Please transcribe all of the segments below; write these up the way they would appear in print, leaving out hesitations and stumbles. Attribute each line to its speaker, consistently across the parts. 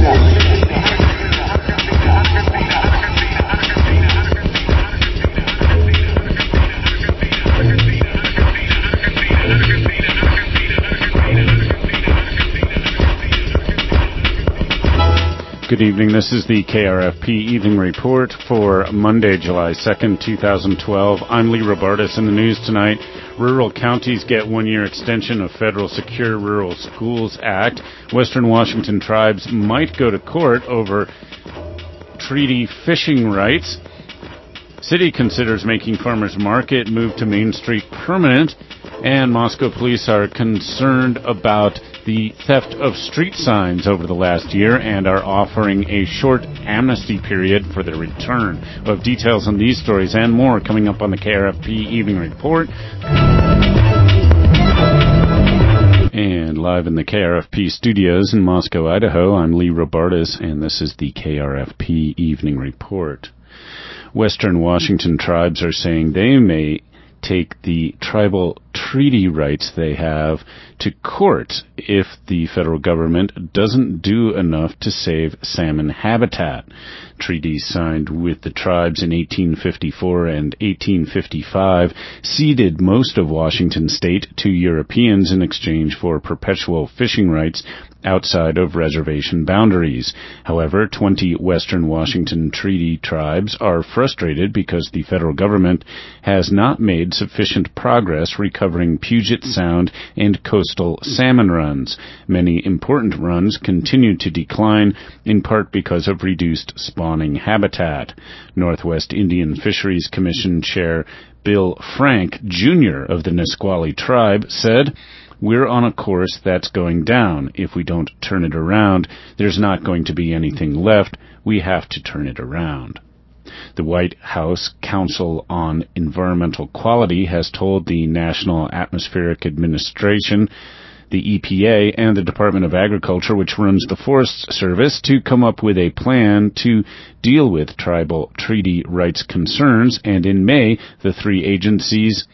Speaker 1: Good evening. This is the KRFP Evening Report for Monday, July 2nd, 2012. I'm Lee Robartis. In the news tonight, rural counties get one-year extension of federal Secure Rural Schools Act. Western Washington tribes might go to court over treaty fishing rights. City considers making farmers market move to Main Street permanent. And Moscow police are concerned about the theft of street signs over the last year and are offering a short amnesty period for their return. We'll have details on these stories and more coming up on the KRFP Evening Report. And live in the KRFP studios in Moscow, Idaho, I'm Lee Robartis, and this is the KRFP Evening Report. Western Washington tribes are saying they may take the tribal treaty rights they have to court if the federal government doesn't do enough to save salmon habitat. Treaties signed with the tribes in 1854 and 1855 ceded most of Washington state to Europeans in exchange for perpetual fishing rights outside of reservation boundaries. However, 20 Western Washington Treaty tribes are frustrated because the federal government has not made sufficient progress recovering Puget Sound and coastal salmon runs. Many important runs continue to decline, in part because of reduced spawning habitat. Northwest Indian Fisheries Commission Chair Bill Frank, Jr. of the Nisqually tribe, said, "We're on a course that's going down. If we don't turn it around, there's not going to be anything left. We have to turn it around." The White House Council on Environmental Quality has told the National Atmospheric Administration, the EPA, and the Department of Agriculture, which runs the Forest Service, to come up with a plan to deal with tribal treaty rights concerns, and in May, the three agencies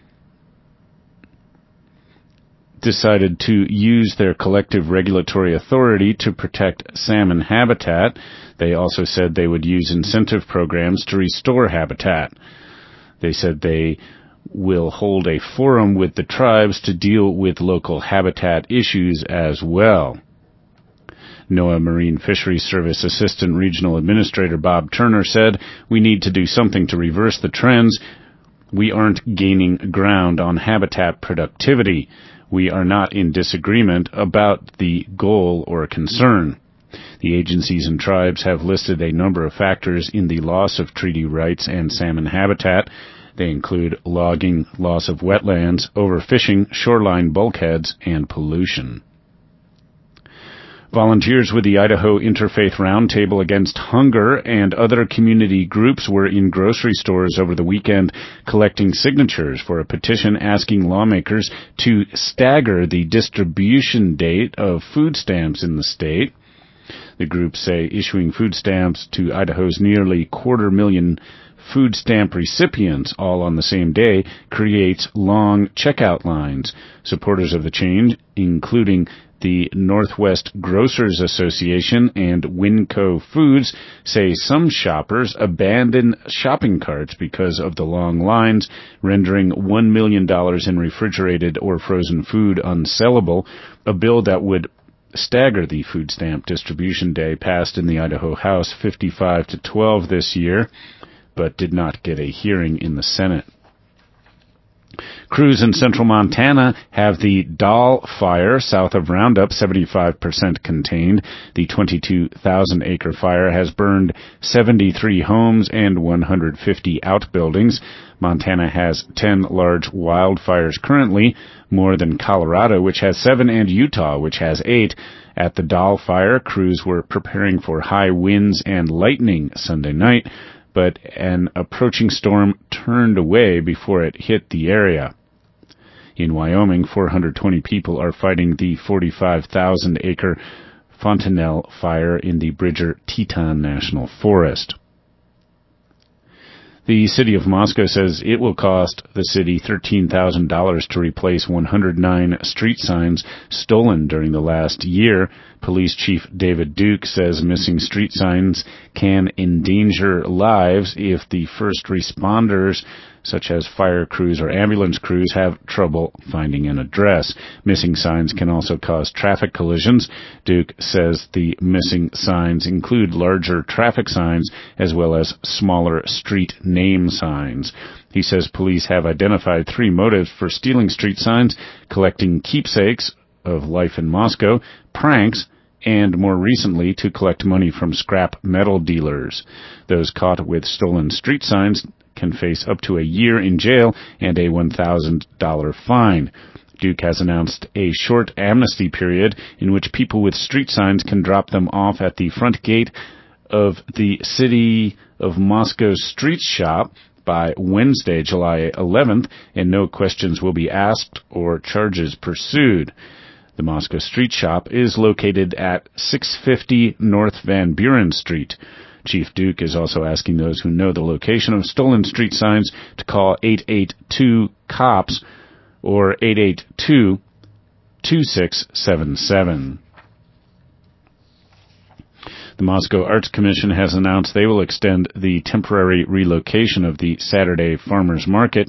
Speaker 1: decided to use their collective regulatory authority to protect salmon habitat. They also said they would use incentive programs to restore habitat. They said they will hold a forum with the tribes to deal with local habitat issues as well. NOAA Marine Fisheries Service Assistant Regional Administrator Bob Turner said, "We need to do something to reverse the trends. We aren't gaining ground on habitat productivity. We are not in disagreement about the goal or concern." The agencies and tribes have listed a number of factors in the loss of treaty rights and salmon habitat. They include logging, loss of wetlands, overfishing, shoreline bulkheads, and pollution. Volunteers with the Idaho Interfaith Roundtable Against Hunger and other community groups were in grocery stores over the weekend collecting signatures for a petition asking lawmakers to stagger the distribution date of food stamps in the state. The groups say issuing food stamps to Idaho's nearly 250,000 food stamp recipients all on the same day creates long checkout lines. Supporters of the change, including the Northwest Grocers Association and Winco Foods, say some shoppers abandon shopping carts because of the long lines, rendering $1 million in refrigerated or frozen food unsellable. A bill that would stagger the food stamp distribution day passed in the Idaho House 55-12 this year, but did not get a hearing in the Senate. Crews in central Montana have the Dahl Fire south of Roundup 75% contained. The 22,000-acre fire has burned 73 homes and 150 outbuildings. Montana has 10 large wildfires currently, more than Colorado, which has 7, and Utah, which has 8. At the Dahl Fire, crews were preparing for high winds and lightning Sunday night, but an approaching storm turned away before it hit the area. In Wyoming, 420 people are fighting the 45,000-acre Fontanelle Fire in the Bridger-Teton National Forest. The city of Moscow says it will cost the city $13,000 to replace 109 street signs stolen during the last year. Police Chief David Duke says missing street signs can endanger lives if the first responders, such as fire crews or ambulance crews, have trouble finding an address. Missing signs can also cause traffic collisions. Duke says the missing signs include larger traffic signs as well as smaller street name signs. He says police have identified 3 motives for stealing street signs: collecting keepsakes of life in Moscow, pranks, and more recently to collect money from scrap metal dealers. Those caught with stolen street signs can face up to a year in jail and a $1,000 fine. Duke has announced a short amnesty period in which people with street signs can drop them off at the front gate of the City of Moscow Street Shop by Wednesday, July 11th, and no questions will be asked or charges pursued. The Moscow Street Shop is located at 650 North Van Buren Street. Chief Duke is also asking those who know the location of stolen street signs to call 882-COPS or 882-2677. The Moscow Arts Commission has announced they will extend the temporary relocation of the Saturday Farmers Market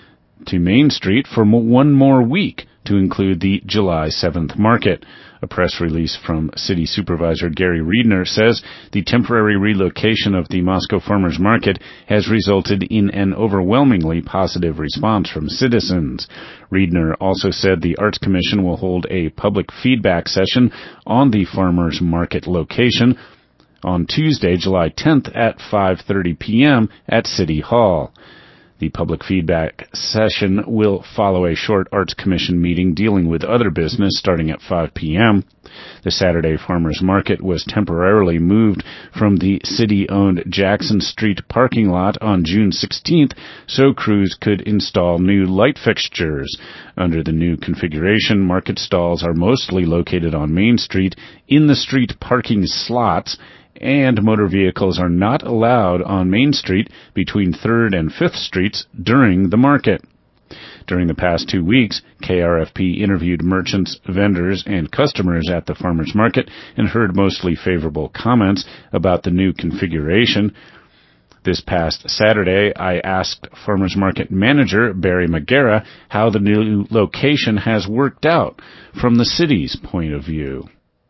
Speaker 1: to Main Street for 1 more week to include the July 7th market. A press release from City Supervisor Gary Riedner says the temporary relocation of the Moscow Farmers Market has resulted in an overwhelmingly positive response from citizens. Riedner also said the Arts Commission will hold a public feedback session on the Farmers Market location on Tuesday, July 10th at 5:30 p.m. at City Hall. The public feedback session will follow a short Arts Commission meeting dealing with other business starting at 5 p.m. The Saturday Farmers Market was temporarily moved from the city-owned Jackson Street parking lot on June 16th so crews could install new light fixtures. Under the new configuration, market stalls are mostly located on Main Street in the street parking slots, and motor vehicles are not allowed on Main Street between 3rd and 5th Streets during the market. During the past 2 weeks, KRFP interviewed merchants, vendors, and customers at the farmers market and heard mostly favorable comments about the new configuration. This past Saturday, I asked farmers market manager Barry McGarrah how the new location has worked out from the city's point of view.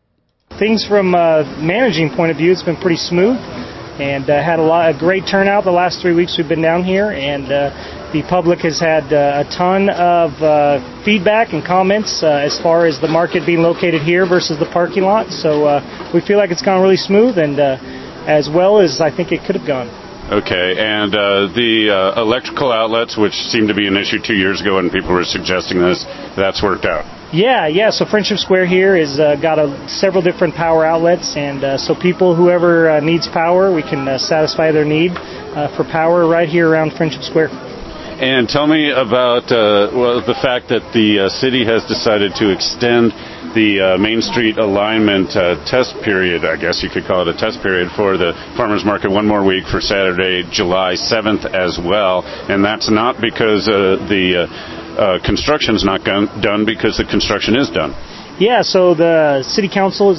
Speaker 2: Things from a managing point of view, it's been pretty smooth, and had a great turnout the last 3 weeks we've been down here, and the public has had a ton of feedback and comments as far as the market being located here versus the parking lot. So we feel like it's gone really smooth, and as well as I think it could have gone.
Speaker 1: Okay, and the electrical outlets, which seemed to be an issue 2 years ago when people were suggesting this, that's worked out.
Speaker 2: Yeah. So Friendship Square here has got several different power outlets, and so whoever needs power, we can satisfy their need for power right here around Friendship Square.
Speaker 1: And tell me about the fact that the city has decided to extend the Main Street alignment test period, I guess you could call it a test period, for the farmers market 1 more week for Saturday, July 7th as well. And that's not because the construction's not done, because the construction is done.
Speaker 2: Yeah, so the City Council has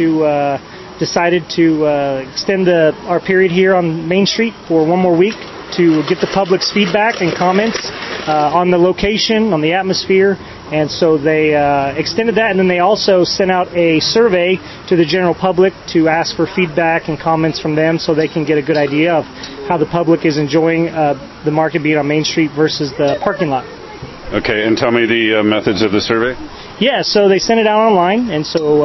Speaker 2: decided to extend our period here on Main Street for 1 more week to get the public's feedback and comments on the location, on the atmosphere, and so they extended that, and then they also sent out a survey to the general public to ask for feedback and comments from them so they can get a good idea of how the public is enjoying the market being on Main Street versus the parking lot.
Speaker 1: Okay, and tell me the methods of the survey.
Speaker 2: Yeah, so they sent it out online, and so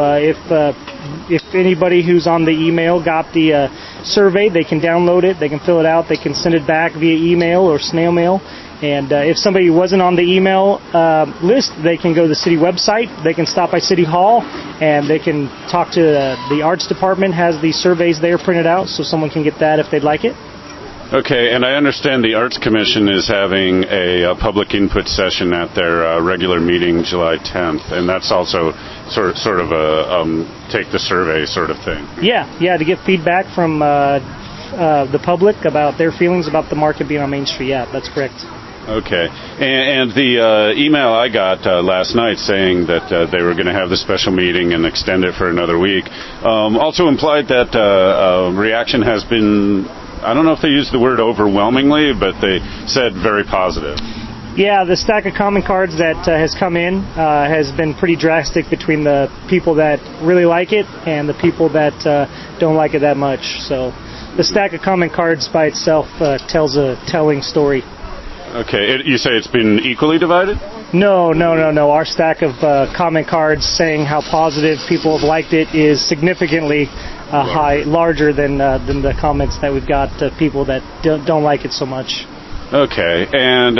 Speaker 2: if anybody who's on the email got the survey, they can download it, they can fill it out, they can send it back via email or snail mail. And if somebody wasn't on the email list, they can go to the city website, they can stop by City Hall, and they can talk to the arts department, has the surveys there printed out, so someone can get that if they'd like it.
Speaker 1: Okay, and I understand the Arts Commission is having a public input session at their regular meeting July 10th, and that's also sort of a take the survey sort of thing. Yeah,
Speaker 2: to get feedback from the public about their feelings about the market being on Main Street. Yeah, that's correct.
Speaker 1: Okay. And the email I got last night saying that they were going to have the special meeting and extend it for another week also implied that reaction has been, I don't know if they used the word overwhelmingly, but they said very positive.
Speaker 2: Yeah, the stack of comment cards that has come in has been pretty drastic between the people that really like it and the people that don't like it that much. So the stack of comment cards by itself tells a telling story.
Speaker 1: Okay, you say it's been equally divided?
Speaker 2: No. Our stack of comment cards saying how positive people have liked it is significantly larger than the comments that we've got people that don't like it so much.
Speaker 1: Okay, and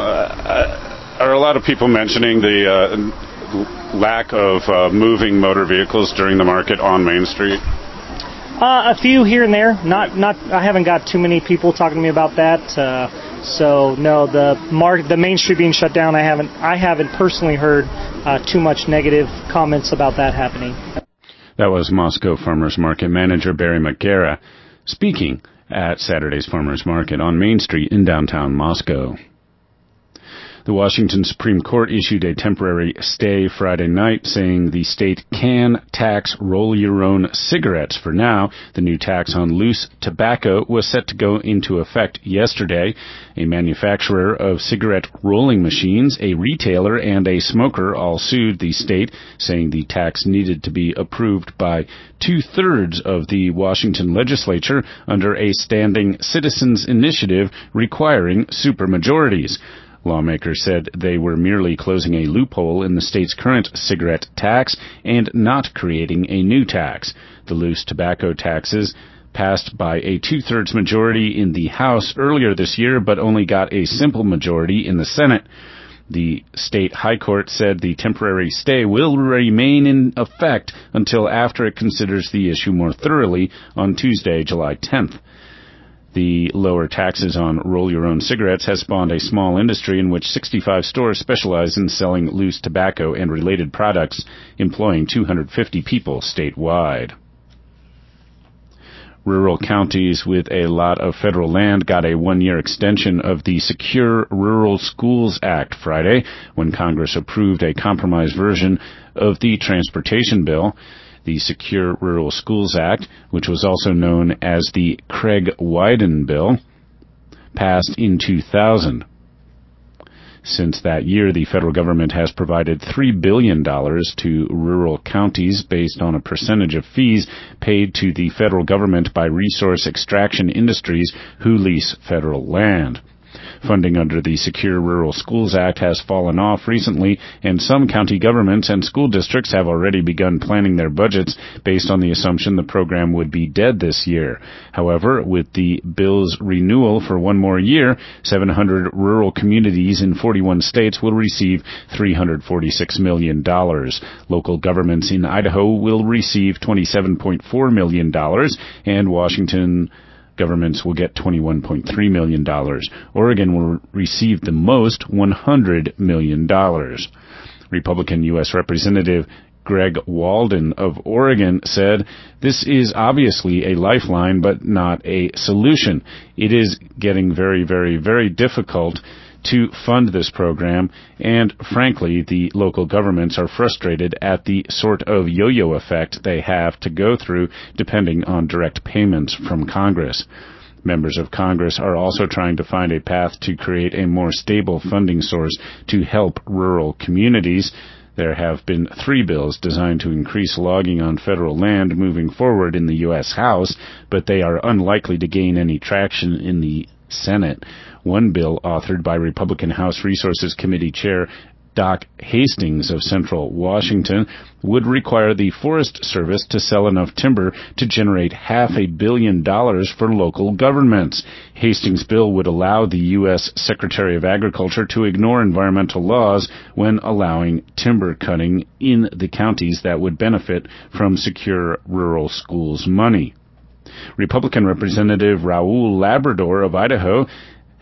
Speaker 1: are a lot of people mentioning the lack of moving motor vehicles during the market on Main Street?
Speaker 2: A few here and there. Not. I haven't got too many people talking to me about that. So no, the Main Street being shut down, I haven't personally heard too much negative comments about that happening.
Speaker 1: That was Moscow Farmers Market manager Barry McGarrah speaking at Saturday's Farmers Market on Main Street in downtown Moscow. The Washington Supreme Court issued a temporary stay Friday night, saying the state can tax roll-your-own cigarettes for now. The new tax on loose tobacco was set to go into effect yesterday. A manufacturer of cigarette rolling machines, a retailer, and a smoker all sued the state, saying the tax needed to be approved by 2/3 of the Washington legislature under a standing citizens initiative requiring supermajorities. Lawmakers said they were merely closing a loophole in the state's current cigarette tax and not creating a new tax. The loose tobacco taxes passed by a 2/3 majority in the House earlier this year, but only got a simple majority in the Senate. The state high court said the temporary stay will remain in effect until after it considers the issue more thoroughly on Tuesday, July 10th. The lower taxes on roll-your-own cigarettes has spawned a small industry in which 65 stores specialize in selling loose tobacco and related products, employing 250 people statewide. Rural counties with a lot of federal land got a one-year extension of the Secure Rural Schools Act Friday, when Congress approved a compromise version of the transportation bill. The Secure Rural Schools Act, which was also known as the Craig-Wyden Bill, passed in 2000. Since that year, the federal government has provided $3 billion to rural counties based on a percentage of fees paid to the federal government by resource extraction industries who lease federal land. Funding under the Secure Rural Schools Act has fallen off recently, and some county governments and school districts have already begun planning their budgets based on the assumption the program would be dead this year. However, with the bill's renewal for one more year, 700 rural communities in 41 states will receive $346 million. Local governments in Idaho will receive $27.4 million, and Washington governments will get $21.3 million. Oregon will receive the most, $100 million. Republican U.S. Representative Greg Walden of Oregon said, "This is obviously a lifeline, but not a solution. It is getting very, very, very difficult to fund this program, and frankly, the local governments are frustrated at the sort of yo-yo effect they have to go through depending on direct payments from Congress." Members of Congress are also trying to find a path to create a more stable funding source to help rural communities. There have been 3 bills designed to increase logging on federal land moving forward in the U.S. House, but they are unlikely to gain any traction in the Senate. One bill, authored by Republican House Resources Committee Chair Doc Hastings of Central Washington, would require the Forest Service to sell enough timber to generate $500 million for local governments. Hastings' bill would allow the U.S. Secretary of Agriculture to ignore environmental laws when allowing timber cutting in the counties that would benefit from Secure Rural Schools money. Republican Representative Raul Labrador of Idaho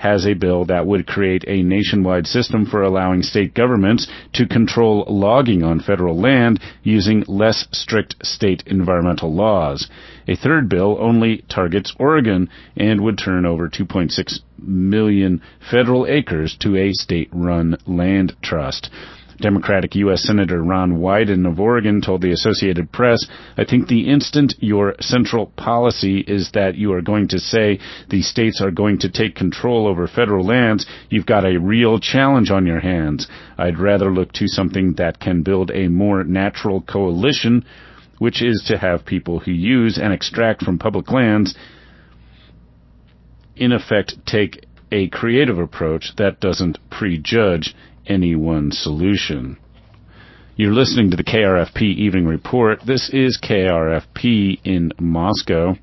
Speaker 1: has a bill that would create a nationwide system for allowing state governments to control logging on federal land using less strict state environmental laws. A third bill only targets Oregon and would turn over 2.6 million federal acres to a state-run land trust. Democratic U.S. Senator Ron Wyden of Oregon told the Associated Press, "I think the instant your central policy is that you are going to say the states are going to take control over federal lands, you've got a real challenge on your hands. I'd rather look to something that can build a more natural coalition, which is to have people who use and extract from public lands, in effect, take a creative approach that doesn't prejudge any one solution." You're listening to the KRFP Evening Report. This is KRFP in Moscow.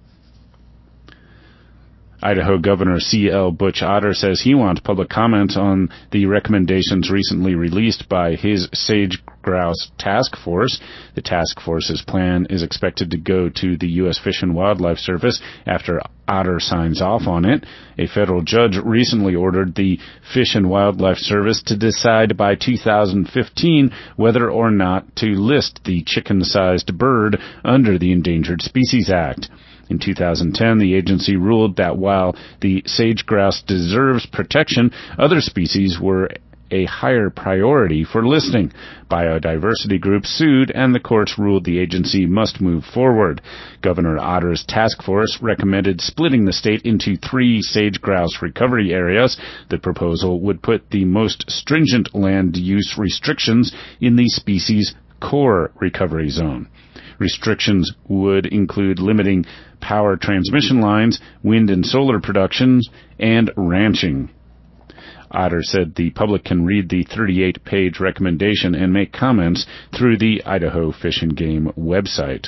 Speaker 1: Idaho Governor C.L. Butch Otter says he wants public comment on the recommendations recently released by his sage-grouse task force. The task force's plan is expected to go to the U.S. Fish and Wildlife Service after Otter signs off on it. A federal judge recently ordered the Fish and Wildlife Service to decide by 2015 whether or not to list the chicken-sized bird under the Endangered Species Act. In 2010, the agency ruled that while the sage-grouse deserves protection, other species were a higher priority for listing. Biodiversity groups sued, and the courts ruled the agency must move forward. Governor Otter's task force recommended splitting the state into 3 sage-grouse recovery areas. The proposal would put the most stringent land use restrictions in the species' core recovery zone. Restrictions would include limiting power transmission lines, wind and solar productions, and ranching. Otter said the public can read the 38-page recommendation and make comments through the Idaho Fish and Game website.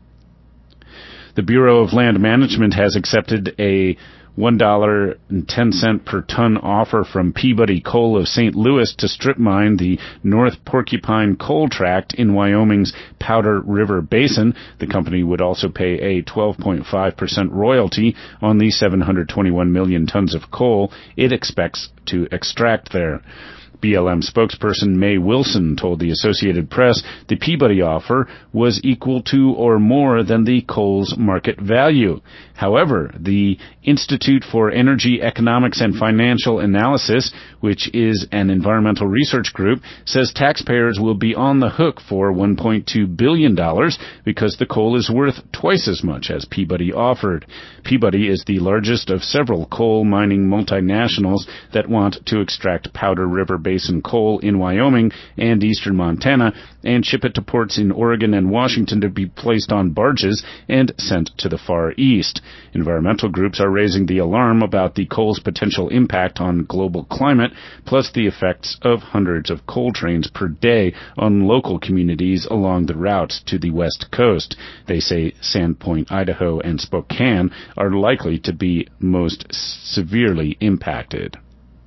Speaker 1: The Bureau of Land Management has accepted a $1.10 per ton offer from Peabody Coal of St. Louis to strip mine the North Porcupine Coal Tract in Wyoming's Powder River Basin. The company would also pay a 12.5% royalty on the 721 million tons of coal it expects to extract there. BLM spokesperson May Wilson told the Associated Press the Peabody offer was equal to or more than the coal's market value. However, the Institute for Energy Economics and Financial Analysis, which is an environmental research group, says taxpayers will be on the hook for $1.2 billion because the coal is worth twice as much as Peabody offered. Peabody is the largest of several coal mining multinationals that want to extract Powder River Basin coal in Wyoming and eastern Montana and ship it to ports in Oregon and Washington to be placed on barges and sent to the Far East. Environmental groups are raising the alarm about the coal's potential impact on global climate, plus the effects of hundreds of coal trains per day on local communities along the routes to the West Coast. They say Sandpoint, Idaho, and Spokane are likely to be most severely impacted.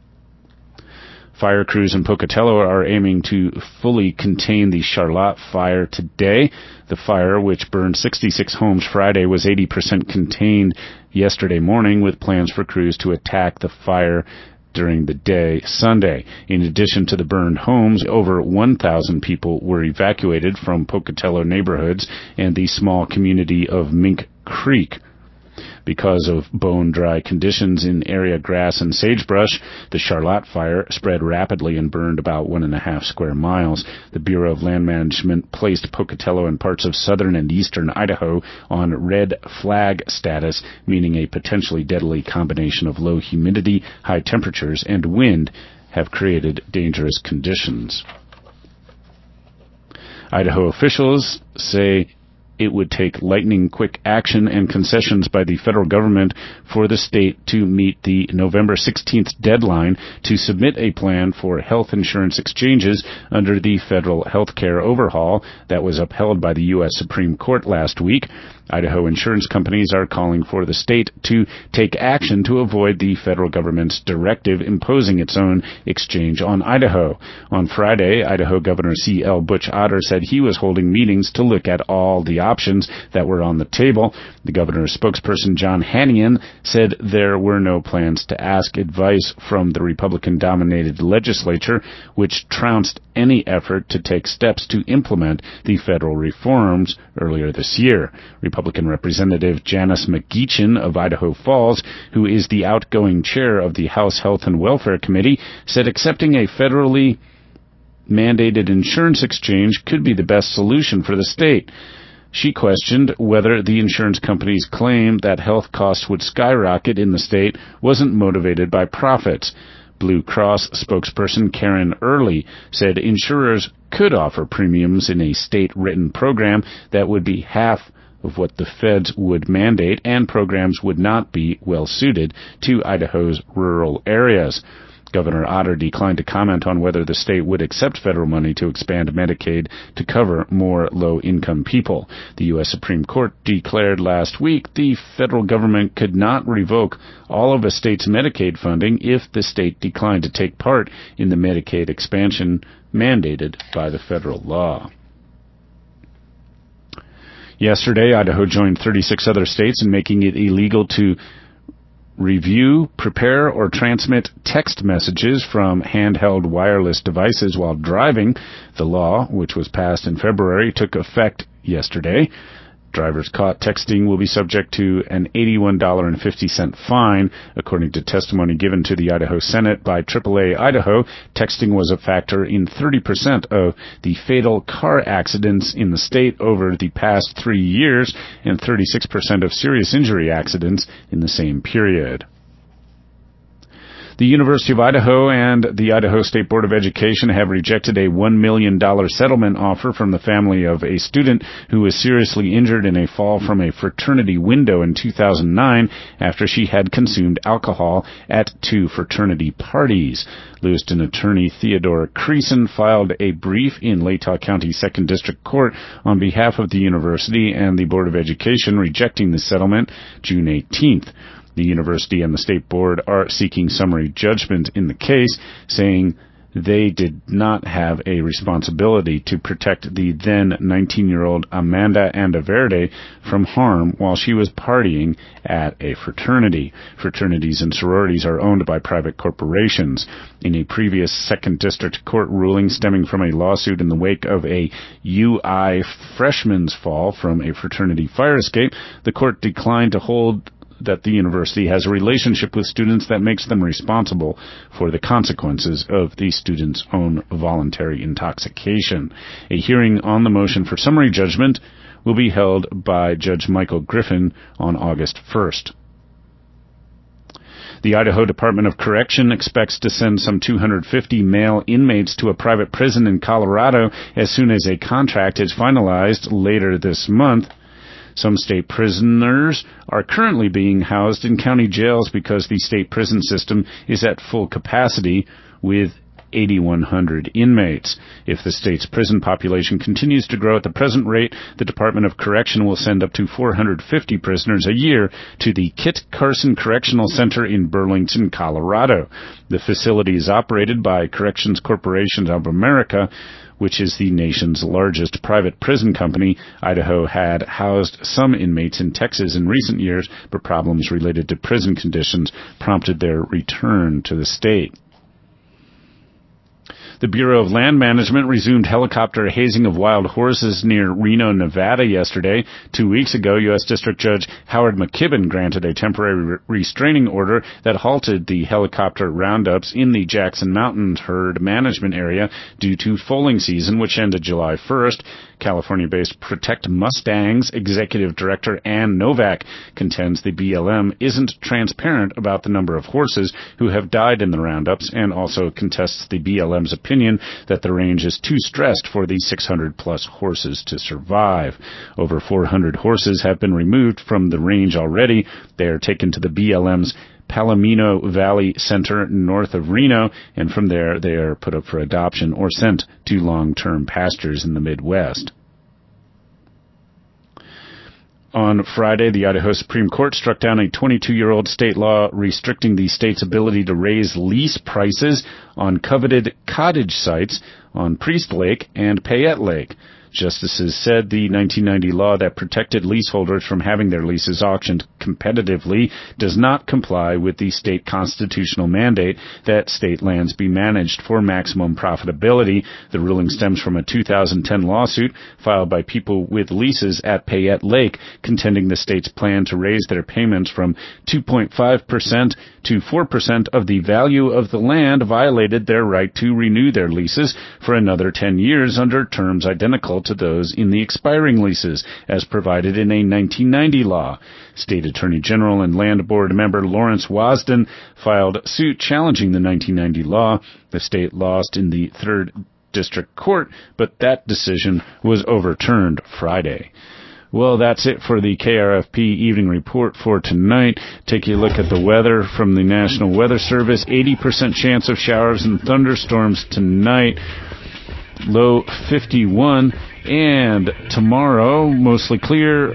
Speaker 1: Fire crews in Pocatello are aiming to fully contain the Charlotte fire today. The fire, which burned 66 homes Friday, was 80% contained yesterday morning, with plans for crews to attack the fire during the day Sunday. In addition to the burned homes, over 1,000 people were evacuated from Pocatello neighborhoods and the small community of Mink Creek. Because of bone-dry conditions in area grass and sagebrush, the Charlotte fire spread rapidly and burned about 1.5 square miles. The Bureau of Land Management placed Pocatello and parts of southern and eastern Idaho on red flag status, meaning a potentially deadly combination of low humidity, high temperatures, and wind have created dangerous conditions. Idaho officials say it would take lightning-quick action and concessions by the federal government for the state to meet the November 16th deadline to submit a plan for health insurance exchanges under the federal health care overhaul that was upheld by the U.S. Supreme Court last week. Idaho insurance companies are calling for the state to take action to avoid the federal government's directive imposing its own exchange on Idaho. On Friday, Idaho Governor C.L. Butch Otter said he was holding meetings to look at all the options that were on the table. The governor's spokesperson, John Hannian, said there were no plans to ask advice from the Republican-dominated legislature, which trounced any effort to take steps to implement the federal reforms earlier this year. Republican Representative Janice McGeachin of Idaho Falls, who is the outgoing chair of the House Health and Welfare Committee, said accepting a federally mandated insurance exchange could be the best solution for the state. She questioned whether the insurance company's claim that health costs would skyrocket in the state wasn't motivated by profits. Blue Cross spokesperson Karen Early said insurers could offer premiums in a state-written program that would be half of what the feds would mandate, and programs would not be well-suited to Idaho's rural areas. Governor Otter declined to comment on whether the state would accept federal money to expand Medicaid to cover more low-income people. The U.S. Supreme Court declared last week the federal government could not revoke all of a state's Medicaid funding if the state declined to take part in the Medicaid expansion mandated by the federal law. Yesterday, Idaho joined 36 other states in making it illegal to review, prepare, or transmit text messages from handheld wireless devices while driving. The law, which was passed in February, took effect yesterday. Drivers caught texting will be subject to an $81.50 fine. According to testimony given to the Idaho Senate by AAA Idaho, texting was a factor in 30% of the fatal car accidents in the state over the past 3 years and 36% of serious injury accidents in the same period. The University of Idaho and the Idaho State Board of Education have rejected a $1 million settlement offer from the family of a student who was seriously injured in a fall from a fraternity window in 2009 after she had consumed alcohol at 2 fraternity parties. Lewiston attorney Theodore Creason filed a brief in Latah County 2nd District Court on behalf of the university and the Board of Education rejecting the settlement June 18th. The university and the state board are seeking summary judgment in the case, saying they did not have a responsibility to protect the then 19-year-old Amanda Andaverde from harm while she was partying at a fraternity. Fraternities and sororities are owned by private corporations. In a previous 2nd District Court ruling stemming from a lawsuit in the wake of a UI freshman's fall from a fraternity fire escape, the court declined to hold that the university has a relationship with students that makes them responsible for the consequences of the student's own voluntary intoxication. A hearing on the motion for summary judgment will be held by Judge Michael Griffin on August 1st. The Idaho Department of Correction expects to send some 250 male inmates to a private prison in Colorado as soon as a contract is finalized later this month. Some state prisoners are currently being housed in county jails because the state prison system is at full capacity with 8,100 inmates. If the state's prison population continues to grow at the present rate, the Department of Correction will send up to 450 prisoners a year to the Kit Carson Correctional Center in Burlington, Colorado. The facility is operated by Corrections Corporation of America, which is the nation's largest private prison company. Idaho had housed some inmates in Texas in recent years, but problems related to prison conditions prompted their return to the state. The Bureau of Land Management resumed helicopter hazing of wild horses near Reno, Nevada yesterday. 2 weeks ago, U.S. District Judge Howard McKibben granted a temporary restraining order that halted the helicopter roundups in the Jackson Mountains herd management area due to foaling season, which ended July 1st. California-based Protect Mustangs executive director Ann Novak contends the BLM isn't transparent about the number of horses who have died in the roundups, and also contests the BLM's opinion that the range is too stressed for the 600-plus horses to survive. Over 400 horses have been removed from the range already. They are taken to the BLM's Palomino Valley Center north of Reno, and from there they are put up for adoption or sent to long-term pastures in the Midwest. On Friday, the Idaho Supreme Court struck down a 22-year-old state law restricting the state's ability to raise lease prices on coveted cottage sites on Priest Lake and Payette Lake. Justices said the 1990 law that protected leaseholders from having their leases auctioned competitively does not comply with the state constitutional mandate that state lands be managed for maximum profitability. The ruling stems from a 2010 lawsuit filed by people with leases at Payette Lake, contending the state's plan to raise their payments from 2.5% to 4% of the value of the land violated their right to renew their leases for another 10 years under terms identical to those in the expiring leases, as provided in a 1990 law. State Attorney General and Land Board member Lawrence Wasden filed suit challenging the 1990 law. The state lost in the 3rd District Court, but that decision was overturned Friday. Well, that's it for the KRFP Evening Report for tonight. Take a look at the weather from the National Weather Service. 80% chance of showers and thunderstorms tonight. Low 51. And tomorrow, mostly clear,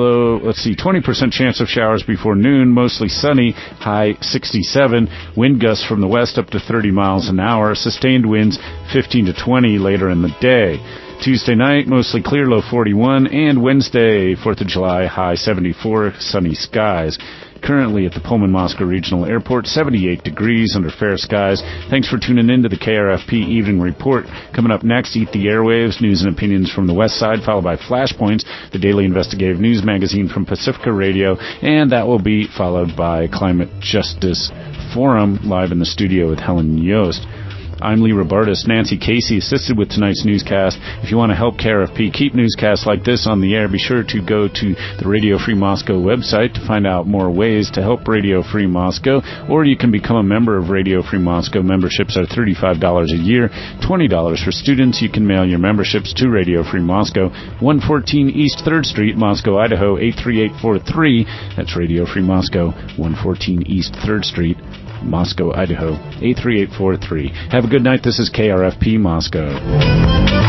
Speaker 1: 20% chance of showers before noon, mostly sunny, high 67, wind gusts from the west up to 30 miles an hour, sustained winds 15 to 20 later in the day. Tuesday night, mostly clear, low 41, and Wednesday, 4th of July, high 74, sunny skies. Currently at the Pullman-Moscow Regional Airport, 78 degrees under fair skies. Thanks for tuning in to the KRFP Evening Report. Coming up next, Eat the Airwaves, news and opinions from the West Side, followed by Flashpoints, the daily investigative news magazine from Pacifica Radio, and that will be followed by Climate Justice Forum, live in the studio with Helen Yost. I'm Lee Robertis. Nancy Casey assisted with tonight's newscast. If you want to help KRFP keep newscasts like this on the air, be sure to go to the Radio Free Moscow website to find out more ways to help Radio Free Moscow, or you can become a member of Radio Free Moscow. Memberships are $35 a year, $20 for students. You can mail your memberships to Radio Free Moscow, 114 East 3rd Street, Moscow, Idaho, 83843. That's Radio Free Moscow, 114 East 3rd Street, Moscow, Idaho, 83843. Have a good night. This is KRFP Moscow.